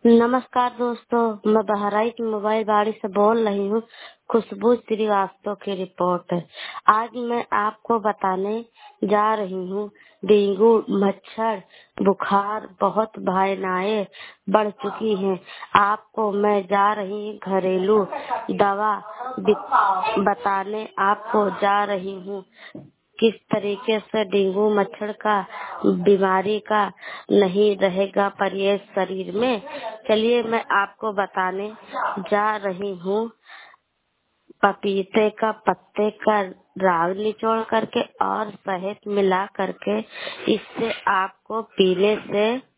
नमस्कार दोस्तों, मैं बहराइच मोबाइल बाड़ी से बोल रही हूँ। खुशबू श्रीवास्तव की रिपोर्ट है। आज मैं आपको बताने जा रही हूँ डेंगू मच्छर बुखार बहुत भयानक बढ़ चुकी है। आपको मैं जा रही घरेलू दवा बताने आपको जा रही हूँ किस तरीके से डेंगू मच्छर का बीमारी का नहीं रहेगा परिवेश शरीर में। चलिए मैं आपको बताने जा रही हूँ। पपीते का पत्ते का रस निचोड़ करके और शहद मिला करके इससे आपको पीने से